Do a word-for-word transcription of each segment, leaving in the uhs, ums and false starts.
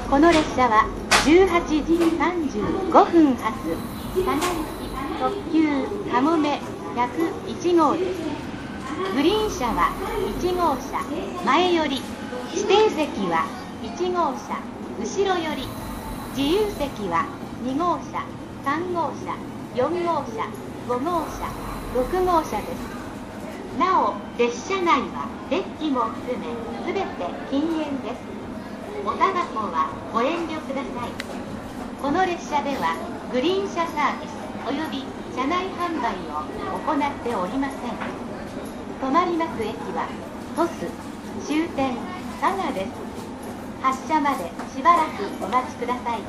この列車はじゅうはちじさんじゅうごふん発佐賀行き特急かもめひゃくいち号です。グリーン車はいち号車前より、指定席はいち号車後ろより、自由席はに号車さん号車よん号車ご号車ろく号車です。なお列車内はデッキも含めすべて禁煙です。おタバコはご遠慮ください。この列車ではグリーン車サービスおよび車内販売を行っておりません。止まります駅は鳥栖、終点佐賀です。発車までしばらくお待ちください。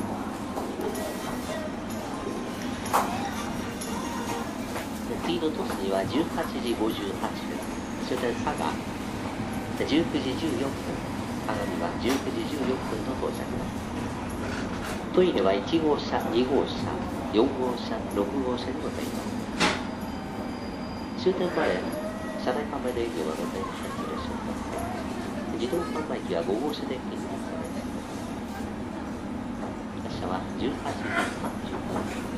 次の鳥栖にはじゅうはちじごじゅうはちふん、終点佐賀じゅうくじじゅうよんぷん、佐賀にはじゅうくじじゅうよんぷんの到着です。トイレはいち号車、に号車、よん号車、ろく号車にございます。終点まで車内販売の営業はございません。いらっしゃいませ。自動販売機はご号車で検討されます。列車はじゅうはちじさんじゅうごふん。